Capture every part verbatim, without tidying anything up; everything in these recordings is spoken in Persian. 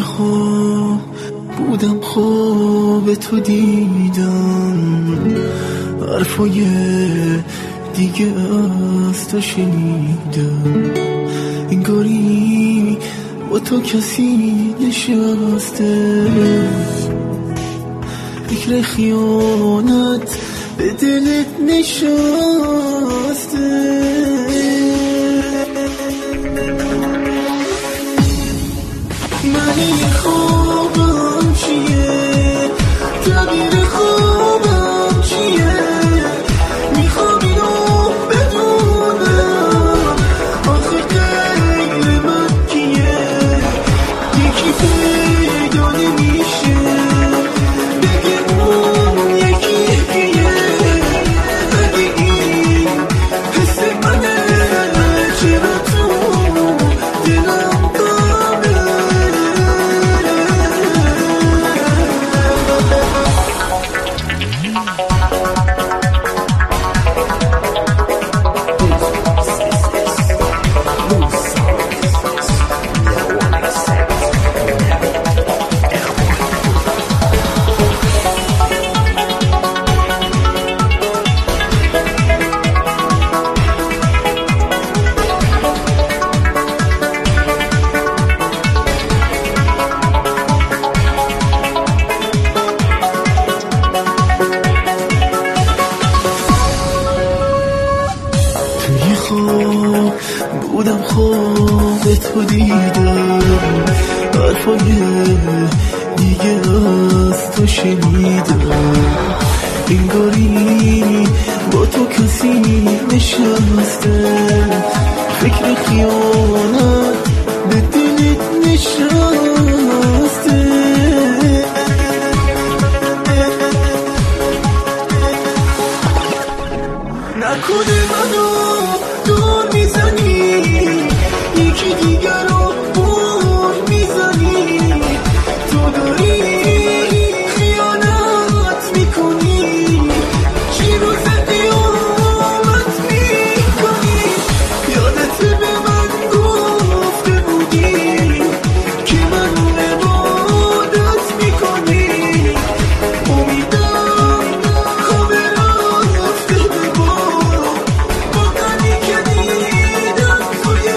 خواب بودم، خواب تو دیدم، حرفای دیگه از تو شنیدم، انگاری با تو کسی نشسته، فکر خیانت به دلت نشسته. من این خوابم چیه؟ تعبیر خوابم چیه؟ میخوام اینو بدونم، آخه غیر من کیه؟ یکی پیدا نمیشه بگه اون یکی کیه؟ اگه این حس منه چرا تو دلم خواب بودم، خواب تو دیدم، حرفای دیگه از تو شنیدم، انگاری با تو کسی نشسته، فکر خیانت به دلت نشسته. نکنه منو دور میزنی، یکی دیگر رو بور میزنی، تو داری خیانت میکنی، چی روز قیامت میکنی؟ یادت به من گفته بودی که منو عبادت میکنی، امیدم خواب رفته به بار، با غمی که دیدم توی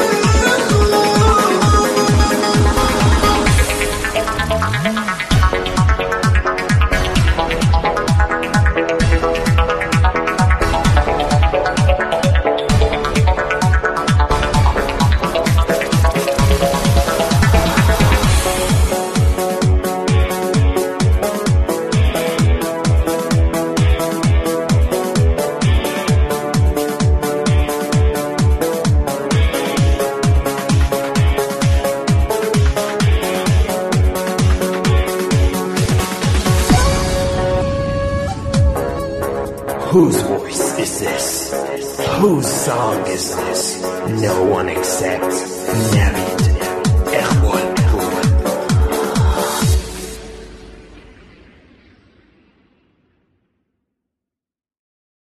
Whose voice is this? Whose song is this? No one except Never.